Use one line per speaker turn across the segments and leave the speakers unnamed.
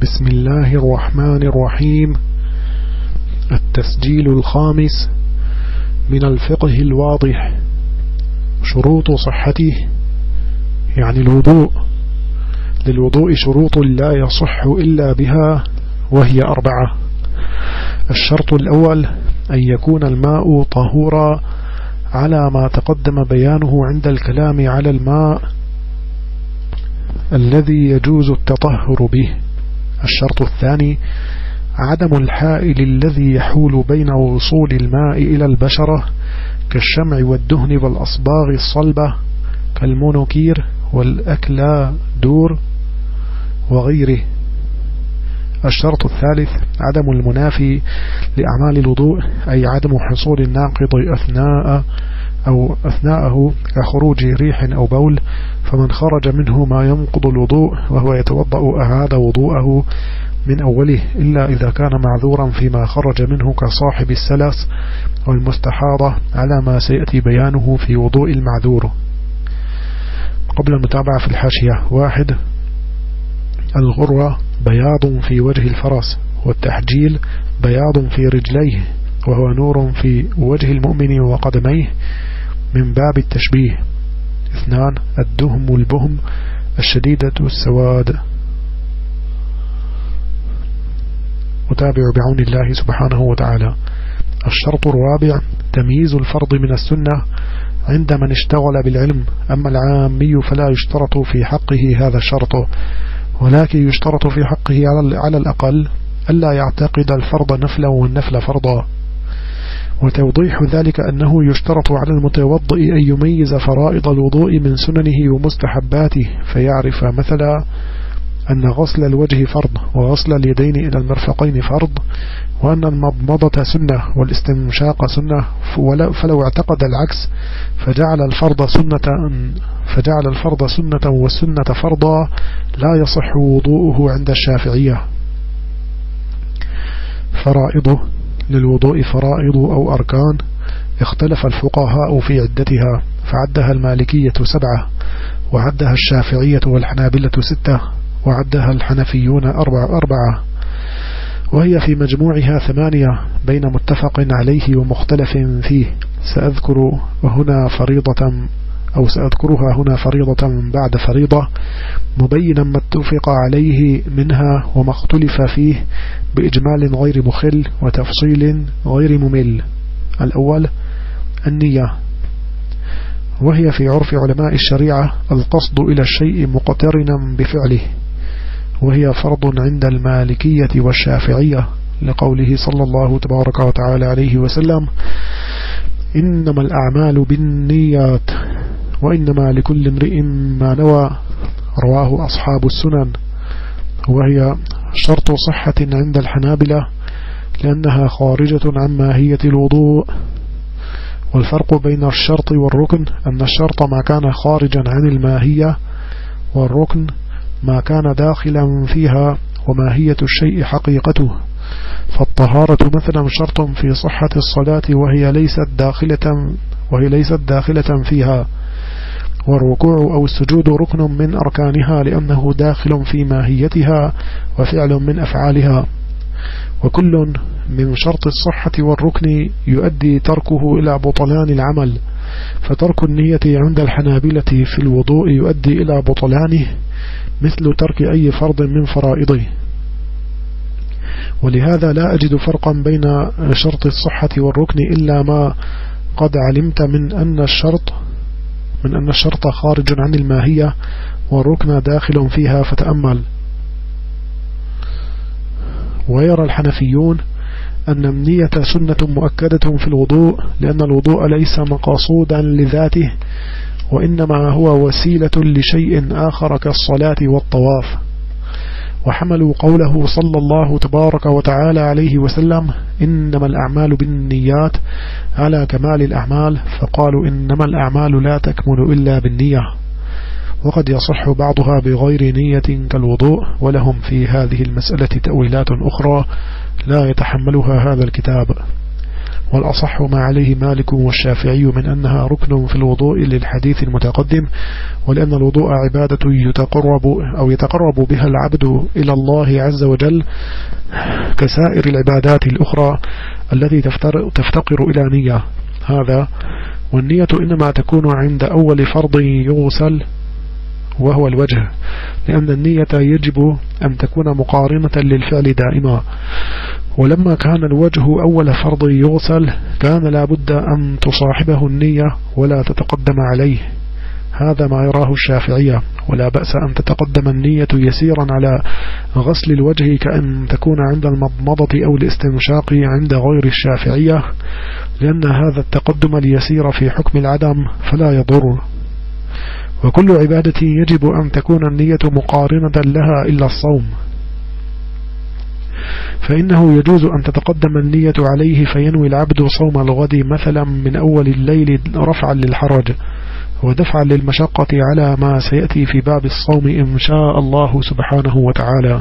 بسم الله الرحمن الرحيم. التسجيل الخامس من الفقه الواضح. شروط صحته، يعني الوضوء. للوضوء شروط لا يصح إلا بها، وهي 4. الشرط الأول أن يكون الماء طهورا على ما تقدم بيانه عند الكلام على الماء الذي يجوز التطهر به. الشرط الثاني عدم الحائل الذي يحول بين وصول الماء إلى البشرة كالشمع والدهن والأصباغ الصلبة كالمونوكير والأكلادور وغيره. الشرط الثالث عدم المنافي لأعمال الوضوء، أي عدم حصول الناقض أثناءه كخروج ريح أو بول، فمن خرج منه ما ينقض الوضوء وهو يتوضأ أعاد وضوءه من أوله، إلا إذا كان معذورا فيما خرج منه كصاحب السلس والمستحاضة على ما سيأتي بيانه في وضوء المعذور. قبل المتابعة في الحاشية: 1. الغرة بياض في وجه الفرس، والتحجيل بياض في رجليه، وهو نور في وجه المؤمن وقدميه من باب التشبيه. 2. الدهم البهم الشديدة السواد. متابع بعون الله سبحانه وتعالى. الشرط الرابع تمييز الفرض من السنة عند من اشتغل بالعلم، أما العامي فلا يشترط في حقه هذا الشرط، ولكن يشترط في حقه على الأقل ألا يعتقد الفرض نفلا والنفل فرضا. وتوضيح ذلك أنه يشترط على المتوضئ أن يميز فرائض الوضوء من سننه ومستحباته، فيعرف مثلا أن غسل الوجه فرض، وغسل اليدين إلى المرفقين فرض، وأن المضمضة سنة والاستنشاق سنة، فلو اعتقد العكس فجعل الفرض سنة والسنة فرضا لا يصح وضوءه عند الشافعية. فرائضه: للوضوء فرائض أو أركان، اختلف الفقهاء في عدتها، فعدها المالكية 7، وعدها الشافعية والحنابلة 6، وعدها الحنفيون 4، وهي في مجموعها 8 بين متفق عليه ومختلف فيه. سأذكرها هنا فريضة بعد فريضة، مبينا ما اتفق عليه منها وما اختلف فيه بإجمال غير مخل وتفصيل غير ممل. الأول النية، وهي في عرف علماء الشريعة القصد إلى الشيء مقترنا بفعله، وهي فرض عند المالكية والشافعية لقوله صلى الله تبارك وتعالى عليه وسلم: إنما الأعمال بالنيات وإنما لكل امرئ ما نوى، رواه أصحاب السنن. وهي شرط صحة عند الحنابلة لأنها خارجة عن ماهية الوضوء. والفرق بين الشرط والركن أن الشرط ما كان خارجا عن الماهية، والركن ما كان داخلا فيها، وماهية الشيء حقيقته. فالطهارة مثلا شرط في صحة الصلاة وهي ليست داخلة فيها، والركوع أو السجود ركن من أركانها لأنه داخل في ماهيتها وفعل من أفعالها. وكل من شرط الصحة والركن يؤدي تركه إلى بطلان العمل، فترك النية عند الحنابلة في الوضوء يؤدي إلى بطلانه مثل ترك أي فرض من فرائضه. ولهذا لا أجد فرقا بين شرط الصحة والركن إلا ما قد علمت من أن الشرط خارج عن الماهية والركن داخل فيها، فتأمل. ويرى الحنفيون أن النية سنة مؤكدة في الوضوء، لأن الوضوء ليس مقصودا لذاته، وإنما هو وسيلة لشيء آخر كالصلاة والطواف. وحملوا قوله صلى الله تبارك وتعالى عليه وسلم: إنما الأعمال بالنيات على كمال الأعمال، فقالوا إنما الأعمال لا تكمل إلا بالنية، وقد يصح بعضها بغير نية كالوضوء. ولهم في هذه المسألة تأويلات أخرى لا يتحملها هذا الكتاب. والأصح ما عليه مالك والشافعي من أنها ركن في الوضوء للحديث المتقدم، ولأن الوضوء عبادة يتقرب بها العبد إلى الله عز وجل كسائر العبادات الأخرى التي تفتقر إلى نية. هذا والنية إنما تكون عند أول فرض يغسل وهو الوجه، لأن النية يجب أن تكون مقارنة للفعل دائما، ولما كان الوجه أول فرض يغسل كان لا بد أن تصاحبه النية ولا تتقدم عليه. هذا ما يراه الشافعية، ولا بأس أن تتقدم النية يسيرا على غسل الوجه كأن تكون عند المضمضة أو الاستنشاق عند غير الشافعية، لأن هذا التقدم اليسير في حكم العدم فلا يضر. وكل عبادة يجب أن تكون النية مقارنة لها إلا الصوم، فإنه يجوز أن تتقدم النية عليه فينوي العبد صوم الغد مثلا من أول الليل رفعا للحرج ودفعا للمشقة على ما سيأتي في باب الصوم إن شاء الله سبحانه وتعالى.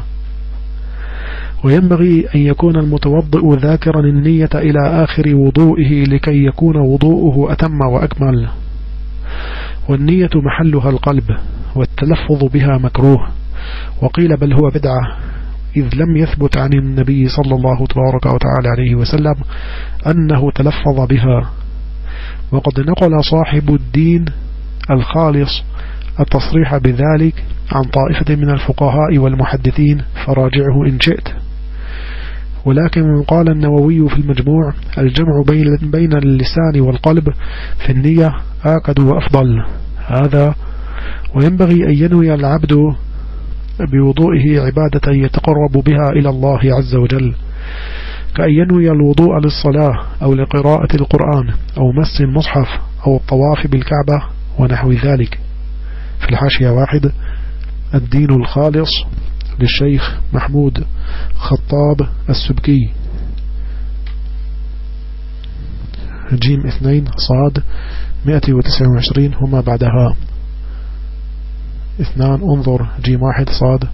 وينبغي أن يكون المتوضئ ذاكرا النية إلى آخر وضوئه لكي يكون وضوءه أتم وأكمل. والنية محلها القلب، والتلفظ بها مكروه، وقيل بل هو بدعة، إذ لم يثبت عن النبي صلى الله تبارك وتعالى عليه وسلم أنه تلفظ بها. وقد نقل صاحب الدين الخالص التصريح بذلك عن طائفة من الفقهاء والمحدثين، فراجعه إن شئت. ولكن قال النووي في المجموع: الجمع بين اللسان والقلب في النية آكد وأفضل. هذا وينبغي أن ينوي العبد بوضوئه عبادة يتقرب بها إلى الله عز وجل، كأن ينوي الوضوء للصلاة أو لقراءة القرآن أو مس المصحف أو الطواف بالكعبة ونحو ذلك. في الحاشية 1: الدين الخالص للشيخ محمود خطاب السبكي، جيم 2 صاد 129 هما بعدها 2 انظر جيم 1 صاد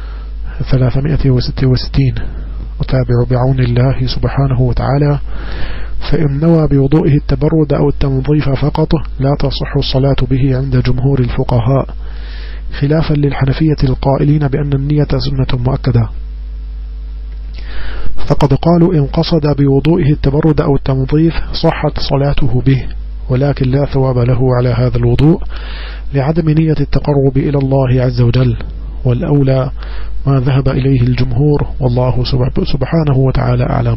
366. وتابع بعون الله سبحانه وتعالى. فإن نوى بوضوئه التبرد أو التنظيف فقط لا تصح الصلاة به عند جمهور الفقهاء، خلافا للحنفية القائلين بأن النية سنة مؤكدة، فقد قالوا إن قصد بوضوئه التبرد أو التنظيف صحت صلاته به، ولكن لا ثواب له على هذا الوضوء لعدم نية التقرب إلى الله عز وجل، والأولى ما ذهب إليه الجمهور، والله سبحانه وتعالى أعلم.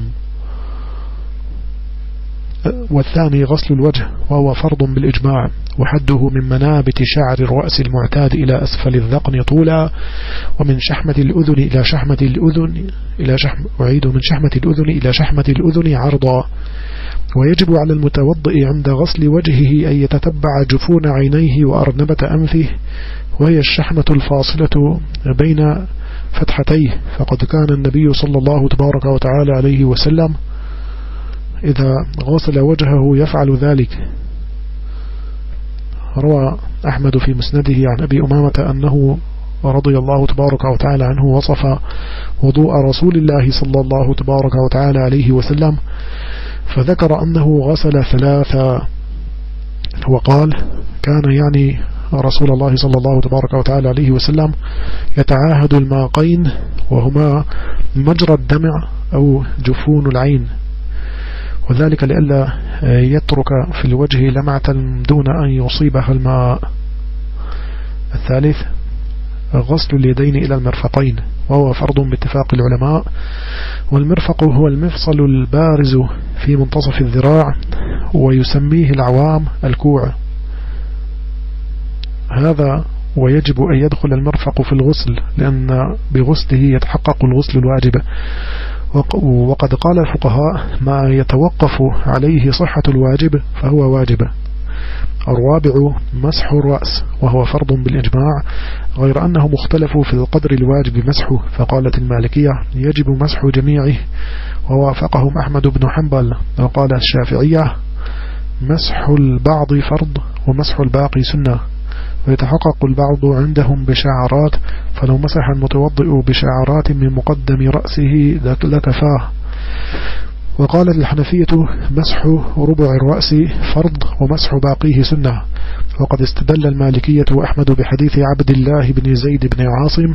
والثاني غسل الوجه، وهو فرض بالإجماع، وحده من منابت شعر الرأس المعتاد إلى أسفل الذقن طولا، ومن شحمة الأذن إلى شحمة الأذن من شحمة الأذن إلى شحمة الأذن عرضا. ويجب على المتوضئ عند غسل وجهه أن يتتبع جفون عينيه وأرنبة أنفه، وهي الشحمة الفاصلة بين فتحتيه، فقد كان النبي صلى الله تبارك وتعالى عليه وسلم إذا غسل وجهه يفعل ذلك. روى أحمد في مسنده عن أبي أمامة أنه رضي الله تبارك وتعالى عنه وصف وضوء رسول الله صلى الله تبارك وتعالى عليه وسلم، فذكر أنه غسل 3، وقال كان يعني رسول الله صلى الله تبارك وتعالى عليه وسلم يتعاهد الماقين، وهما مجرى الدمع أو جفون العين، وذلك لئلا يترك في الوجه لمعة دون أن يصيبها الماء. الثالث غسل اليدين إلى المرفقين، وهو فرض باتفاق العلماء، والمرفق هو المفصل البارز في منتصف الذراع، ويسميه العوام الكوع. هذا ويجب أن يدخل المرفق في الغسل، لأن بغسله يتحقق الغسل الواجب. وقد قال الفقهاء ما يتوقف عليه صحة الواجب فهو واجب. الرابع مسح الرأس، وهو فرض بالإجماع، غير أنه مختلف في القدر الواجب مسحه، فقالت المالكية يجب مسح جميعه، ووافقهم أحمد بن حنبل، وقال الشافعية مسح البعض فرض ومسح الباقي سنة، ويتحقق البعض عندهم بشعرات، فلو مسح المتوضئ بشعرات من مقدم رأسه لكفاه. وقالت الحنفية مسح ربع الرأس فرض ومسح باقيه سنة. وقد استدل المالكية وأحمد بحديث عبد الله بن زيد بن عاصم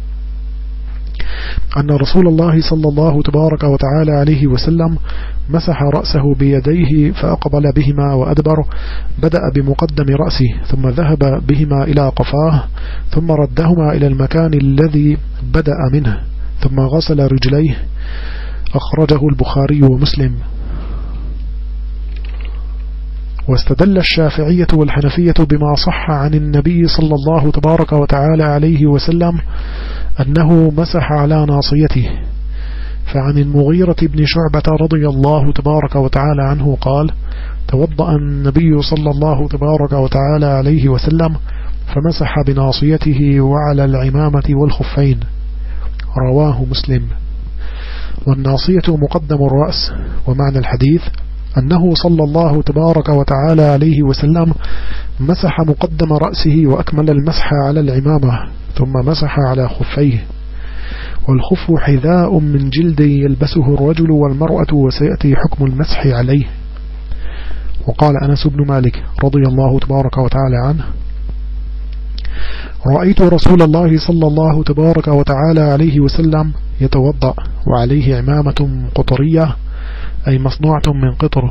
أن رسول الله صلى الله تبارك وتعالى عليه وسلم مسح رأسه بيديه فأقبل بهما وأدبر، بدأ بمقدم رأسه ثم ذهب بهما إلى قفاه ثم ردهما إلى المكان الذي بدأ منه ثم غسل رجليه. أخرجه البخاري ومسلم. واستدل الشافعية والحنفية بما صح عن النبي صلى الله تبارك وتعالى عليه وسلم أنه مسح على ناصيته. فعن المغيرة بن شعبة رضي الله تبارك وتعالى عنه قال: توضأ النبي صلى الله تبارك وتعالى عليه وسلم فمسح بناصيته وعلى العمامة والخفين. رواه مسلم. والناصية مقدم الرأس. ومعنى الحديث أنه صلى الله تبارك وتعالى عليه وسلم مسح مقدم رأسه وأكمل المسح على العمامة ثم مسح على خفيه. والخف حذاء من جلد يلبسه الرجل والمرأة وسيأتي حكم المسح عليه. وقال أنس بن مالك رضي الله تبارك وتعالى عنه: رأيت رسول الله صلى الله تبارك وتعالى عليه وسلم يتوضأ وعليه عمامة قطرية أي مصنوعة من قطر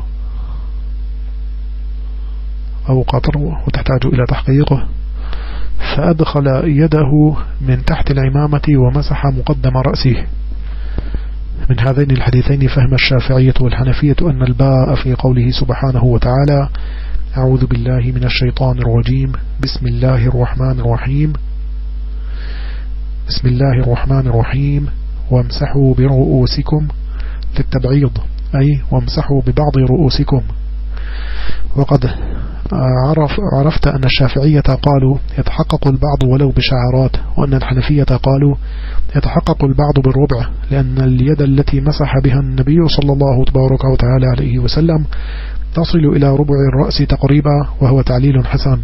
أو قطر وتحتاج إلى تحقيقه، فأدخل يده من تحت العمامة ومسح مقدم رأسه. من هذين الحديثين فهم الشافعية والحنفية أن الباء في قوله سبحانه وتعالى: أعوذ بالله من الشيطان الرجيم بسم الله الرحمن الرحيم بسم الله الرحمن الرحيم وامسحوا برؤوسكم للتبعيض أي وامسحوا ببعض رؤوسكم. وقد عرفت أن الشافعية قالوا يتحقق البعض ولو بشعرات، وأن الحنفية قالوا يتحقق البعض بالربع، لأن اليد التي مسح بها النبي صلى الله تبارك وتعالى عليه وسلم تصل إلى ربع الرأس تقريبا، وهو تعليل حسن.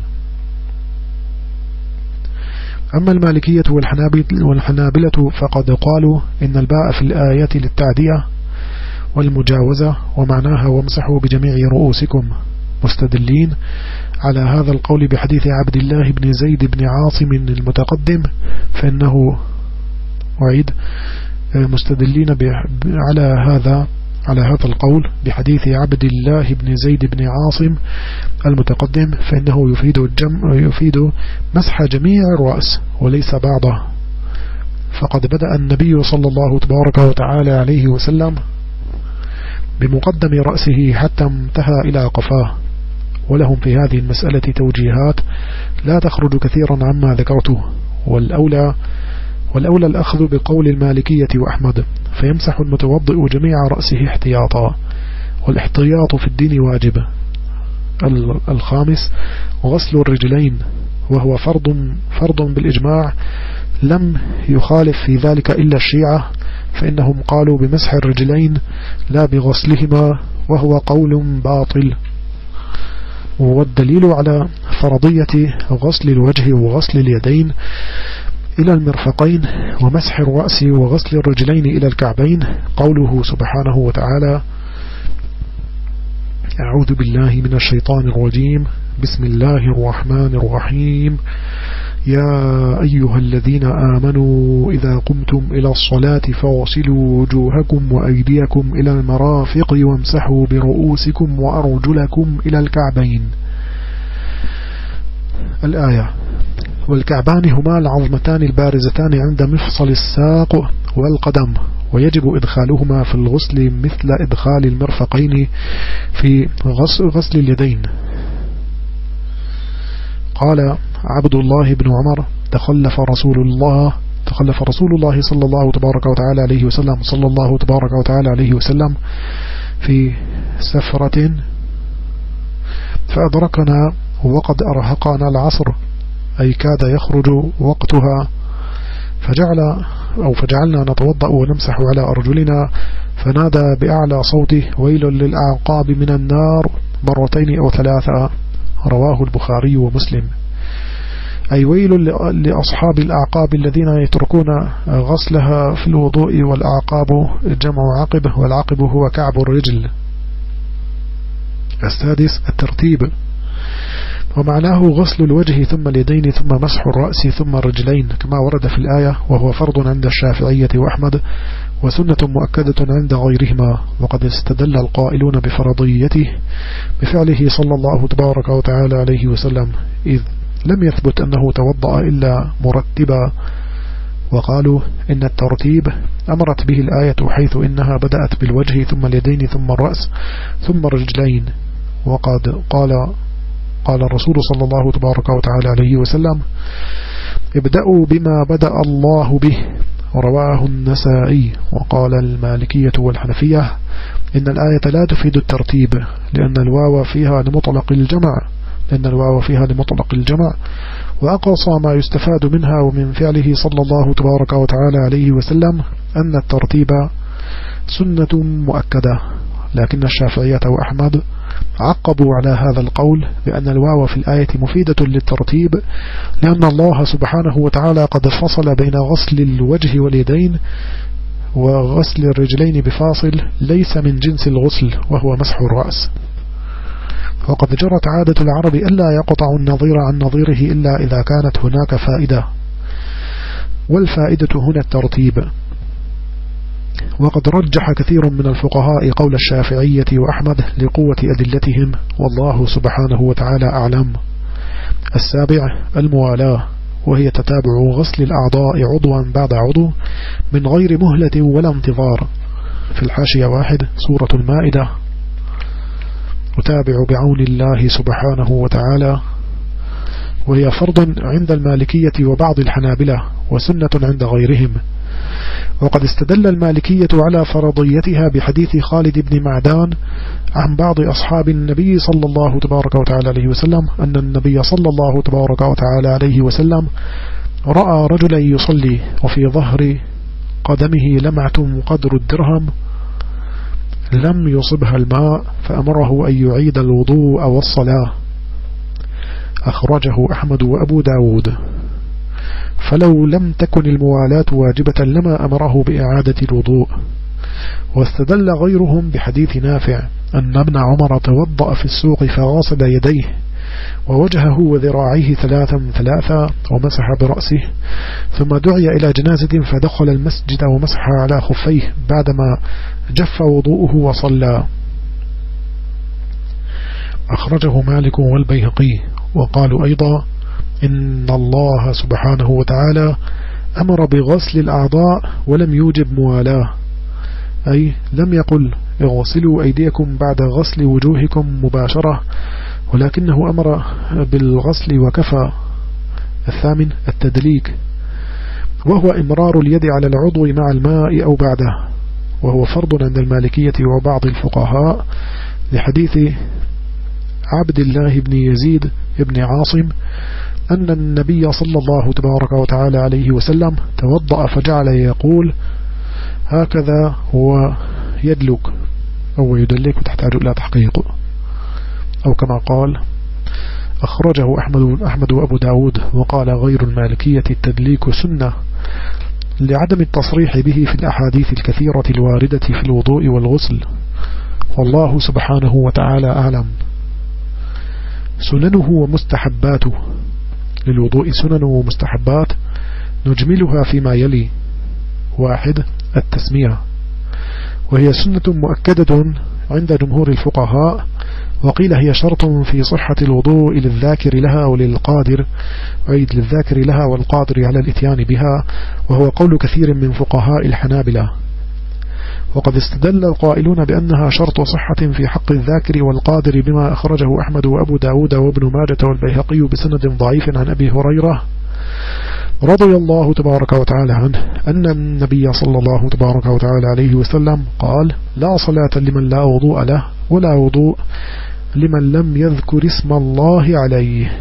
أما المالكية والحنابلة فقد قالوا إن الباء في الآية للتعدية والمجاوزة، ومعناها وامسحوا بجميع رؤوسكم، مستدلين على هذا القول بحديث عبد الله بن زيد بن عاصم المتقدم، فإنه وعيد مستدلين على هذا القول بحديث عبد الله بن زيد بن عاصم المتقدم، فإنه يفيد مسح جميع الرأس وليس بعضه. فقد بدأ النبي صلى الله تبارك وتعالى عليه وسلم بمقدم رأسه حتى انتهى إلى قفاه. ولهم في هذه المسألة توجيهات لا تخرج كثيرا عما ذكرته، والأولى الأخذ بقول المالكية وأحمد، فيمسح المتوضئ جميع رأسه احتياطا، والاحتياط في الدين واجب. الخامس غسل الرجلين، وهو فرض بالإجماع، لم يخالف في ذلك إلا الشيعة، فإنهم قالوا بمسح الرجلين لا بغسلهما، وهو قول باطل. والدليل على فرضية غسل الوجه وغسل اليدين إلى المرفقين ومسح الرأس وغسل الرجلين إلى الكعبين قوله سبحانه وتعالى: أعوذ بالله من الشيطان الرجيم بسم الله الرحمن الرحيم يا أيها الذين آمنوا إذا قمتم إلى الصلاة فاغسلوا وجوهكم وأيديكم إلى المرافق وامسحوا برؤوسكم وأرجلكم إلى الكعبين. الآية. والكعبان هما العظمتان البارزتان عند مفصل الساق والقدم، ويجب إدخالهما في الغسل مثل إدخال المرفقين في غسل اليدين. قال عبد الله بن عمر: تخلف رسول الله صلى الله تبارك وتعالى عليه وسلم في سفرة فأدركنا وقد أرهقنا العصر، أي كاد يخرج وقتها، فجعلنا نتوضأ ونمسح على أرجلنا، فنادى بأعلى صوته: ويل للأعقاب من النار مرتين أو ثلاثة. رواه البخاري ومسلم. أي ويل لأصحاب الأعقاب الذين يتركون غسلها في الوضوء، والأعقاب جمع عقب، والعقب هو كعب الرجل. السادس الترتيب، ومعناه غسل الوجه ثم اليدين ثم مسح الرأس ثم الرجلين كما ورد في الآية، وهو فرض عند الشافعية وأحمد وسنة مؤكدة عند غيرهما. وقد استدل القائلون بفرضيته بفعله صلى الله تبارك وتعالى عليه وسلم، إذ لم يثبت أنه توضأ إلا مرتبا، وقالوا إن الترتيب أمرت به الآية، حيث إنها بدأت بالوجه ثم اليدين ثم الرأس ثم الرجلين. وقد قال الرسول صلى الله تبارك وتعالى عليه وسلم: ابدأوا بما بدأ الله به، رواه النسائي. وقال المالكية والحنفية إن الآية لا تفيد الترتيب، لأن الواو فيها لمطلق الجمع، وأقصى ما يستفاد منها ومن فعله صلى الله تبارك وتعالى عليه وسلم أن الترتيب سنة مؤكدة. لكن الشافعية وأحمد عقبوا على هذا القول بأن الواو في الآية مفيدة للترتيب، لأن الله سبحانه وتعالى قد فصل بين غسل الوجه واليدين وغسل الرجلين بفاصل ليس من جنس الغسل، وهو مسح الرأس. وقد جرت عادة العرب ألا يقطع النظير عن نظيره إلا إذا كانت هناك فائدة، والفائدة هنا الترتيب. وقد رجح كثير من الفقهاء قول الشافعية وأحمد لقوة أدلتهم، والله سبحانه وتعالى أعلم. السابع الموالاة، وهي تتابع غسل الأعضاء عضوا بعد عضو من غير مهلة ولا انتظار. في الحاشية 1 سورة المائدة: أتابع بعون الله سبحانه وتعالى، وهي فرض عند المالكية وبعض الحنابلة، وسنة عند غيرهم. وقد استدل المالكية على فرضيتها بحديث خالد بن معدان عن بعض أصحاب النبي صلى الله تبارك وتعالى عليه وسلم أن النبي صلى الله تبارك وتعالى عليه وسلم رأى رجلا يصلي وفي ظهر قدمه لمعة قدر الدرهم لم يصبها الماء، فأمره أن يعيد الوضوء والصلاة. أخرجه أحمد وأبو داود. فلو لم تكن الموالاة واجبة لما أمره بإعادة الوضوء. واستدل غيرهم بحديث نافع أن ابن عمر توضأ في السوق فغسل يديه ووجهه وذراعيه 3 ومسح برأسه، ثم دعي إلى جنازة فدخل المسجد ومسح على خفيه بعدما جف وضوءه وصلى. أخرجه مالك والبيهقي. وقالوا أيضا إن الله سبحانه وتعالى أمر بغسل الأعضاء ولم يوجب موالاه، أي لم يقل اغسلوا أيديكم بعد غسل وجوهكم مباشرة، ولكنه أمر بالغسل وكفى. الثامن التدليك، وهو إمرار اليد على العضو مع الماء أو بعده، وهو فرض عند المالكية وبعض الفقهاء لحديث عبد الله بن يزيد بن عاصم أن النبي صلى الله تبارك وتعالى عليه وسلم توضأ فجعل يقول هكذا هو يدلك أو يدلك، وتحتاج إلى تحقيق، أو كما قال. أخرجه أحمد وأبو داود. وقال غير المالكية التدليك سنة لعدم التصريح به في الأحاديث الكثيرة الواردة في الوضوء والغسل، والله سبحانه وتعالى أعلم. سننه ومستحباته، للوضوء سنن ومستحبات نجملها فيما يلي. 1 التسمية، وهي سنة مؤكدة عند جمهور الفقهاء، وقيل هي شرط في صحة الوضوء للذاكر لها وللقادر، عيد للذاكر لها والقادر على الاتيان بها، وهو قول كثير من فقهاء الحنابلة. وقد استدل القائلون بأنها شرط صحة في حق الذاكر والقادر بما أخرجه أحمد وأبو داود وابن ماجة والبيهقي بسند ضعيف عن أبي هريرة رضي الله تبارك وتعالى عنه أن النبي صلى الله تبارك وتعالى عليه وسلم قال: لا صلاة لمن لا وضوء له، ولا وضوء لمن لم يذكر اسم الله عليه.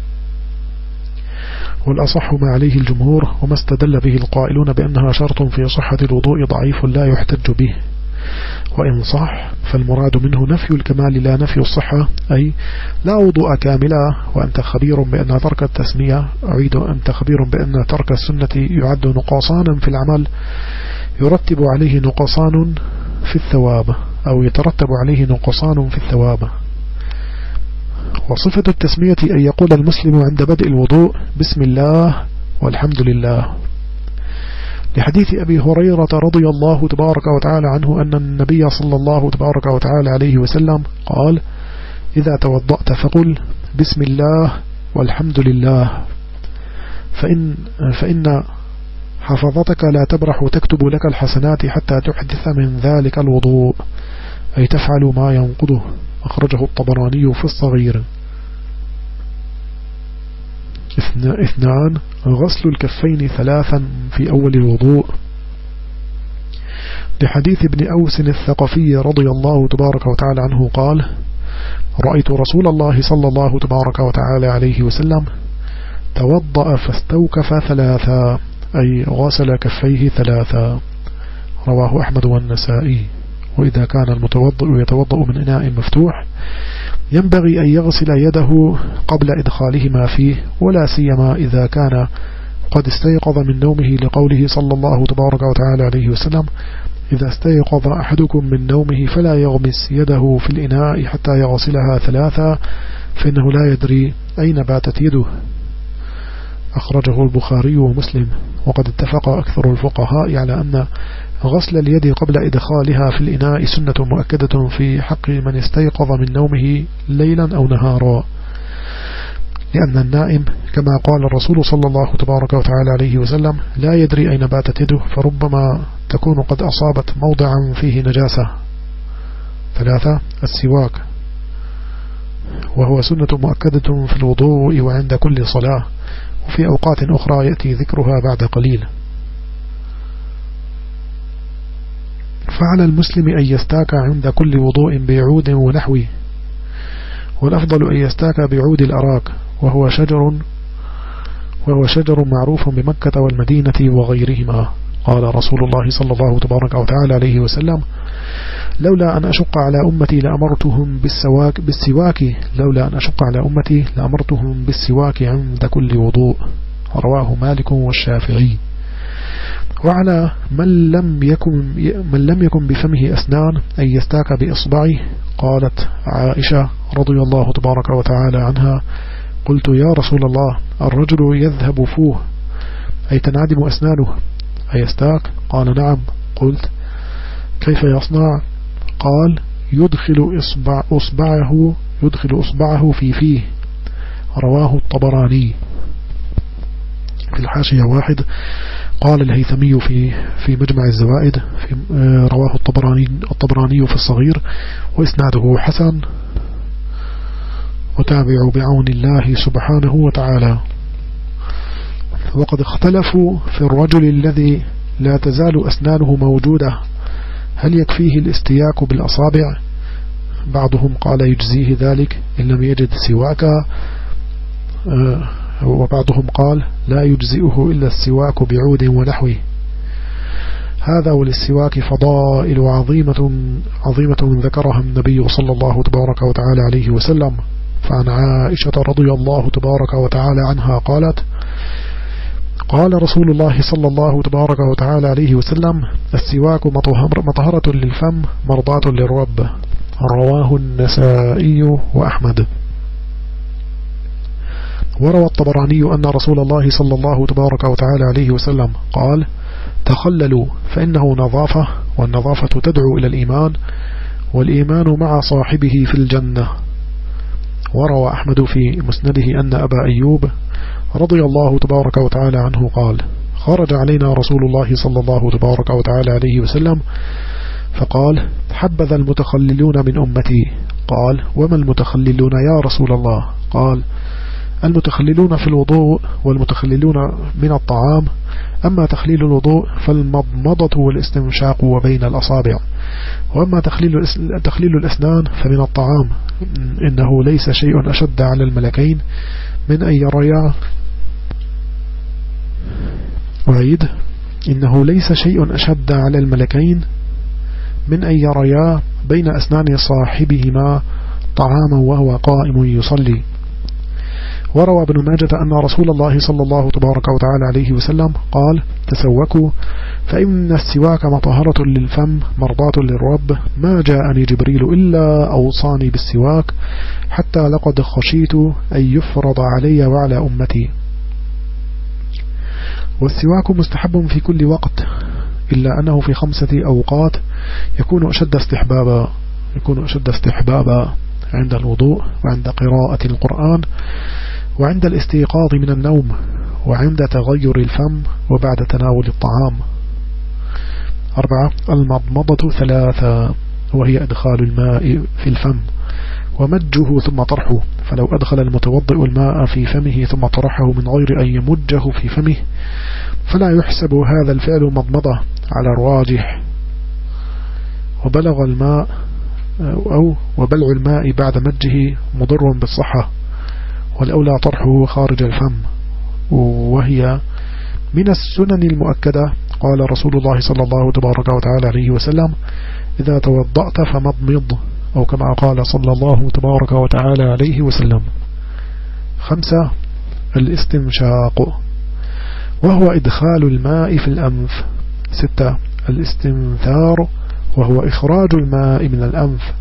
والأصح ما عليه الجمهور، وما استدل به القائلون بأنها شرط في صحة الوضوء ضعيف لا يحتج به، وإن صح فالمراد منه نفي الكمال لا نفي الصحة، أي لا وضوء كاملا. وأنت خبير بأن ترك التسمية أنت خبير بأن ترك السنة يعد نقصانا في العمل يرتب عليه نقصان في الثواب، أو يترتب عليه نقصان في الثواب. وصفة التسمية أن يقول المسلم عند بدء الوضوء بسم الله والحمد لله، لحديث أبي هريرة رضي الله تبارك وتعالى عنه أن النبي صلى الله تبارك وتعالى عليه وسلم قال: إذا توضأت فقل بسم الله والحمد لله، فإن حفظتك لا تبرح تكتب لك الحسنات حتى تحدث من ذلك الوضوء، أي تفعل ما ينقضه. أخرجه الطبراني في الصغير. 2. غسل الكفين 3 في أول الوضوء، لحديث ابن أوس الثقفي رضي الله تبارك وتعالى عنه قال: رأيت رسول الله صلى الله تبارك وتعالى عليه وسلم توضأ فاستوكف 3، أي غسل كفيه 3. رواه أحمد والنسائي. وإذا كان المتوضئ يتوضأ من إناء مفتوح ينبغي أن يغسل يده قبل إدخالهما فيه، ولا سيما إذا كان قد استيقظ من نومه، لقوله صلى الله تبارك وتعالى عليه وسلم: إذا استيقظ أحدكم من نومه فلا يغمس يده في الإناء حتى يغسلها 3، فإنه لا يدري أين باتت يده. أخرجه البخاري ومسلم. وقد اتفق أكثر الفقهاء على أن غسل اليد قبل إدخالها في الإناء سنة مؤكدة في حق من استيقظ من نومه ليلا أو نهارا، لأن النائم كما قال الرسول صلى الله تبارك وتعالى عليه وسلم لا يدري أين باتت يده، فربما تكون قد أصابت موضعا فيه نجاسة. 3. السواك، وهو سنة مؤكدة في الوضوء وعند كل صلاة، وفي أوقات أخرى يأتي ذكرها بعد قليل. فعلى المسلم أن يستاك عند كل وضوء بعود ونحوه، والأفضل أن يستاك بعود الأراك، وهو شجر معروف بمكة والمدينة وغيرهما. قال رسول الله صلى الله تبارك وتعالى عليه وسلم: لولا أن أشق على أمتي لأمرتهم بالسواك عند كل وضوء. رواه مالك والشافعي. وعلى من لم يكن بفمه أسنان أن يستاك بإصبعه. قالت عائشة رضي الله تبارك وتعالى عنها: قلت يا رسول الله، الرجل يذهب فوه أي تنعدم أسنانه أيستاك؟ قال نعم. قلت كيف يصنع؟ قال يدخل إصبعه في فيه. رواه الطبراني. في الحاشية 1 قال الهيثمي في مجمع الزوائد رواه الطبراني في الصغير وإسناده حسن، وتابعوا بعون الله سبحانه وتعالى. وقد اختلفوا في الرجل الذي لا تزال أسنانه موجودة هل يكفيه الاستياك بالأصابع؟ بعضهم قال يجزيه ذلك إن لم يجد سواكا، وبعضهم قال لا يجزئه إلا السواك بعود ونحوه. هذا وللسواك فضائل عظيمة ذكرها النبي صلى الله تبارك وتعالى عليه وسلم. فعن عائشة رضي الله تبارك وتعالى عنها قالت: قال رسول الله صلى الله تبارك وتعالى عليه وسلم: السواك مطهرة للفم مرضاة للرب. رواه النسائي وأحمد. وروى الطبراني أن رسول الله صلى الله تبارك وتعالى عليه وسلم قال: تخللوا فإنه نظافة، والنظافة تدعو إلى الإيمان، والإيمان مع صاحبه في الجنة. وروى أحمد في مسنده أن أبا أيوب رضي الله تبارك وتعالى عنه قال: خرج علينا رسول الله صلى الله تبارك وتعالى عليه وسلم فقال: حبذا المتخللون من أمتي. قال: وما المتخللون يا رسول الله؟ قال: المتخللون في الوضوء والمتخللون من الطعام. أما تخليل الوضوء فالمضمضة والاستنشاق وبين الأصابع، وأما تخليل الأسنان فمن الطعام. إنه ليس شيء أشد على الملكين من أن يريا إنه ليس شيء أشد على الملكين من أن يريا بين أسنان صاحبهما طعاما وهو قائم يصلي. وروى ابن ماجة أن رسول الله صلى الله تبارك وتعالى عليه وسلم قال: تسوكوا فإن السواك مطهرة للفم مرضاة للرب، ما جاءني جبريل إلا أوصاني بالسواك حتى لقد خشيت أن يفرض علي وعلى أمتي. والسواك مستحب في كل وقت، إلا أنه في 5 أوقات يكون أشد استحبابا عند الوضوء، وعند قراءة القرآن، وعند الاستيقاظ من النوم، وعند تغير الفم، وبعد تناول الطعام. 4. المضمضة 3، وهي إدخال الماء في الفم ومجه ثم طرحه، فلو أدخل المتوضئ الماء في فمه ثم طرحه من غير أن يمجه في فمه فلا يحسب هذا الفعل مضمضة على الراجح. وبلع الماء بعد مجه مضر بالصحة، والأولى طرحه خارج الفم، وهي من السنن المؤكدة. قال رسول الله صلى الله تبارك وتعالى عليه وسلم: إذا توضأت فمضمض، أو كما قال صلى الله تبارك وتعالى عليه وسلم. 5. الاستنشاق، وهو إدخال الماء في الأنف. 6. الاستنثار، وهو إخراج الماء من الأنف.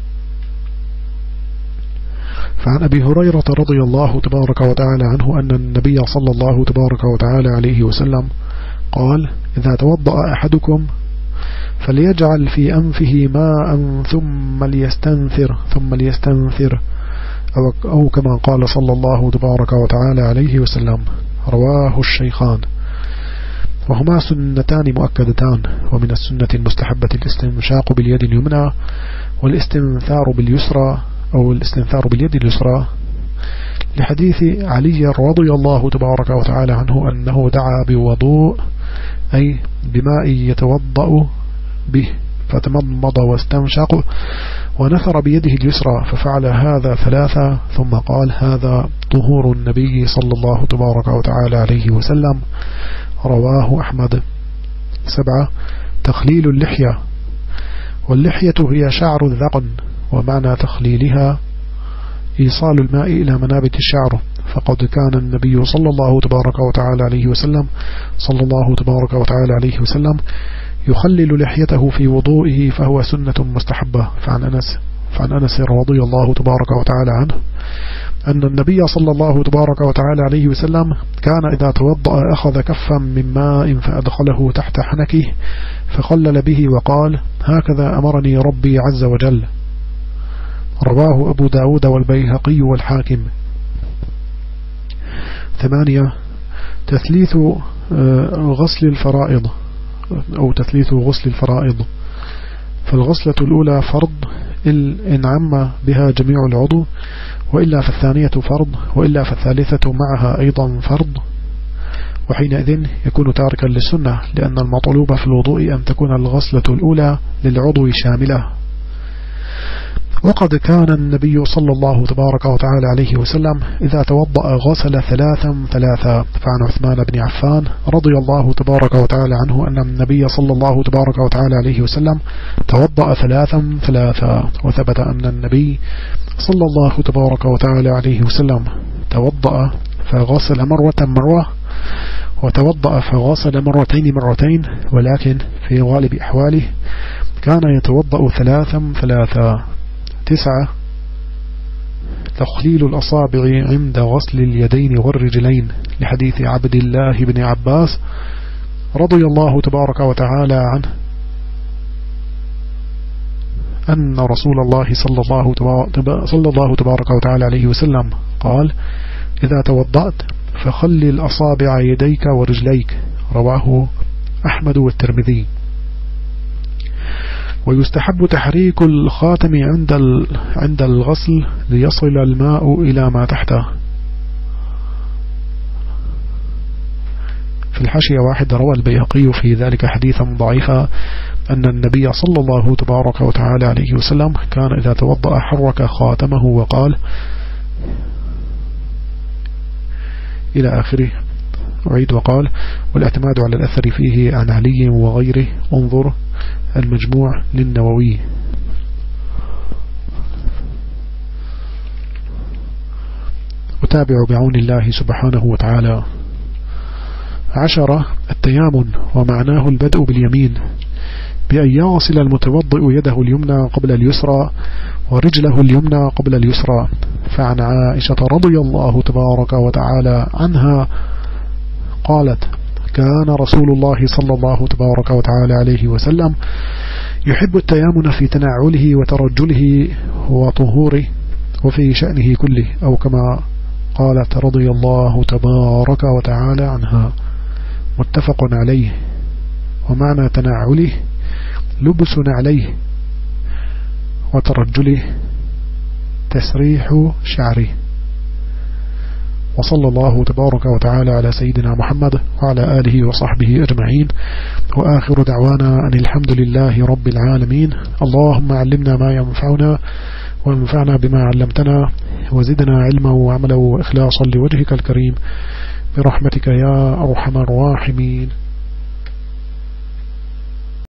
فعن أبي هريرة رضي الله تبارك وتعالى عنه أن النبي صلى الله تبارك وتعالى عليه وسلم قال: إذا توضأ أحدكم فليجعل في أنفه ماء ثم ليستنثر أو كما قال صلى الله تبارك وتعالى عليه وسلم. رواه الشيخان. وهما سنتان مؤكدتان. ومن السنة المستحبة الاستنشاق باليد اليمنى والاستنثار باليسرى، أو الاستنثار باليد اليسرى، لحديث علي رضي الله تبارك وتعالى عنه أنه دعا بوضوء، أي بماء يتوضأ به، فتمضمض واستنشق ونثر بيده اليسرى، ففعل هذا 3 ثم قال: هذا طهور النبي صلى الله تبارك وتعالى عليه وسلم. رواه أحمد. 7. تخليل اللحية، واللحية هي شعر الذقن، ومعنى تخليلها إيصال الماء إلى منابت الشعر، فقد كان النبي صلى الله تبارك وتعالى عليه وسلم يخلل لحيته في وضوئه، فهو سنة مستحبة. فعن أنس رضي الله تبارك وتعالى عنه أن النبي صلى الله تبارك وتعالى عليه وسلم كان إذا توضأ أخذ كفا من ماء فأدخله تحت حنكه فخلل به وقال: هكذا أمرني ربي عز وجل. رواه أبو داود والبيهقي والحاكم. 8. تثليث غسل الفرائض، أو تثليث غسل الفرائض. فالغسلة الأولى فرض إن عم بها جميع العضو، وإلا فالثانية فرض، وإلا فالثالثة معها أيضا فرض، وحينئذ يكون تاركا للسنة، لأن المطلوب في الوضوء أن تكون الغسلة الأولى للعضو شاملة. وقد كان النبي صلى الله تبارك وتعالى عليه وسلم إذا توضأ غسل 3. فعن عثمان بن عفان رضي الله تبارك وتعالى عنه أن النبي صلى الله تبارك وتعالى عليه وسلم توضأ 3. وثبت أن النبي صلى الله تبارك وتعالى عليه وسلم توضأ فغسل مرة، وتوضأ فغسل مرتين، ولكن في غالب أحواله كان يتوضأ 3. 9. تخليل الأصابع عند غسل اليدين والرجلين، لحديث عبد الله بن عباس رضي الله تبارك وتعالى عنه أن رسول الله صلى الله تبارك وتعالى عليه وسلم قال: إذا توضأت فخلل أصابع يديك ورجليك. رواه أحمد والترمذي. ويستحب تحريك الخاتم عند الغسل ليصل الماء إلى ما تحته. في الحاشية 1 روى البيهقي في ذلك حديثا ضعيفا أن النبي صلى الله تبارك وتعالى عليه وسلم كان إذا توضأ حرك خاتمه وقال إلى آخره. أعيد وقال: والاعتماد على الأثر فيه عن علي وغيره، انظر المجموع للنووي. أتابع بعون الله سبحانه وتعالى. 10. التيامن، ومعناه البدء باليمين، بأن يغسل المتوضئ يده اليمنى قبل اليسرى ورجله اليمنى قبل اليسرى. فعن عائشة رضي الله تبارك وتعالى عنها قالت: كان رسول الله صلى الله تبارك وتعالى عليه وسلم يحب التيامن في تنعله وترجله وطهوره وفي شأنه كله، أو كما قالت رضي الله تبارك وتعالى عنها. متفق عليه. ومعنى تنعله لبس عليه، وترجله تسريح شعره. وصلى الله تبارك وتعالى على سيدنا محمد وعلى آله وصحبه أجمعين، وآخر دعوانا أن الحمد لله رب العالمين. اللهم علمنا ما ينفعنا وانفعنا بما علمتنا، وزدنا علما وعملا وإخلاصا لوجهك الكريم برحمتك يا أرحم الراحمين.